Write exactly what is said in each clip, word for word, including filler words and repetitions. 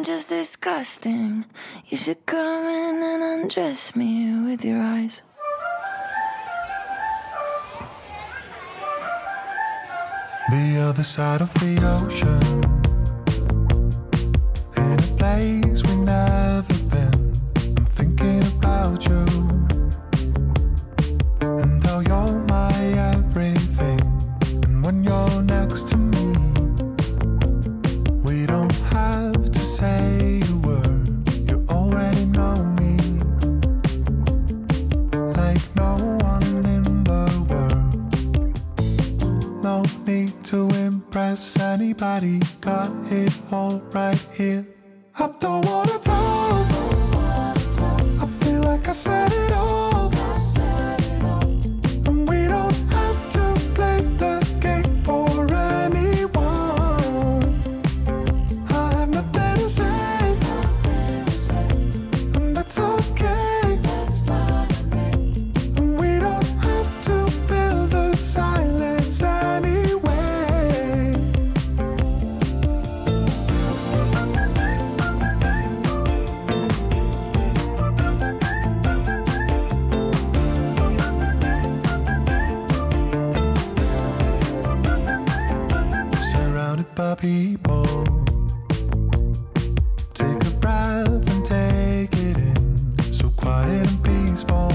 I'm just disgusting. You should come in and undress me with your eyes. The other side of the ocean, in a place we've never been. I'm thinking about you, and how you're my everything. And when you're next to me, we don't have to say a word. You already know me, like no one in the world. No need to impress anybody, got it all right here. I don't wanna talk, I feel like I said it all. And we don't have to play the game for anyone. I have nothing to say, and that's okay. And we don't have to fill the silence anyway. Surrounded by people, take a breath and take it in. So quiet and peaceful,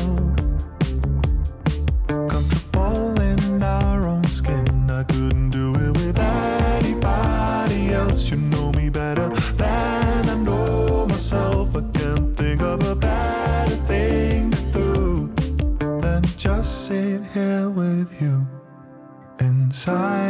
comfortable in our own skin. I couldn't do it with anybody else. You know me better than I know myself. I can't think of a better thing to do than just sit here with you inside